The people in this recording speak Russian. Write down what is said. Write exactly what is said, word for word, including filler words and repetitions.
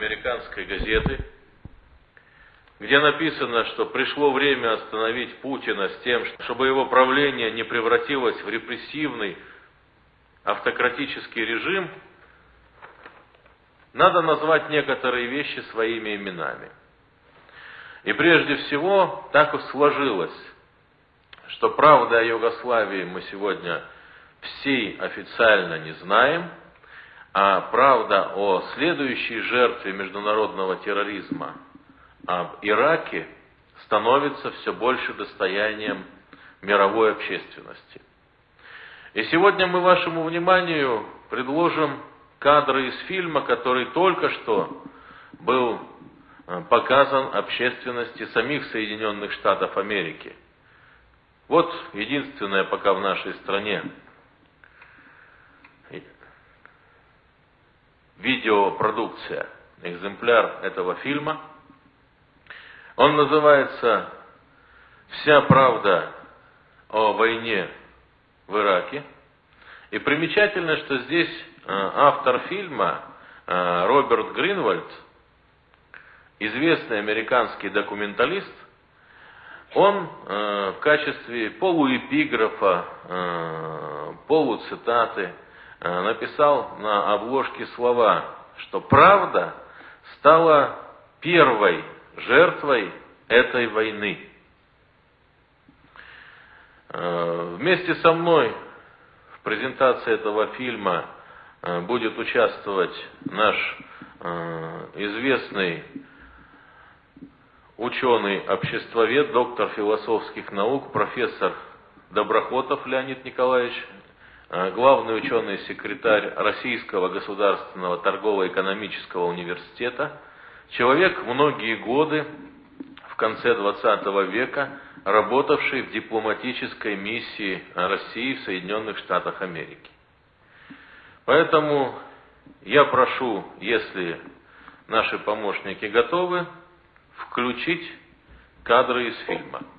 американской газеты, где написано, что пришло время остановить Путина с тем, чтобы его правление не превратилось в репрессивный автократический режим, надо назвать некоторые вещи своими именами. И прежде всего, так уж сложилось, что правды о Югославии мы сегодня всей официально не знаем, а правда о следующей жертве международного терроризма, об Ираке, становится все больше достоянием мировой общественности. И сегодня мы вашему вниманию предложим кадры из фильма, который только что был показан общественности самих Соединенных Штатов Америки. Вот единственная пока в нашей стране видеопродукция, экземпляр этого фильма. Он называется «Вся правда о войне в Ираке». И примечательно, что здесь автор фильма Роберт Гринвальд, известный американский документалист, он в качестве полуэпиграфа, полуцитаты написал на обложке слова, что правда стала первой жертвой этой войны. Вместе со мной в презентации этого фильма будет участвовать наш известный ученый-обществовед, доктор философских наук, профессор Доброхотов Леонид Николаевич, главный ученый секретарь Российского государственного торгово-экономического университета, человек многие годы, в конце двадцатого века, работавший в дипломатической миссии России в Соединенных Штатах Америки. Поэтому я прошу, если наши помощники готовы, включить кадры из фильма.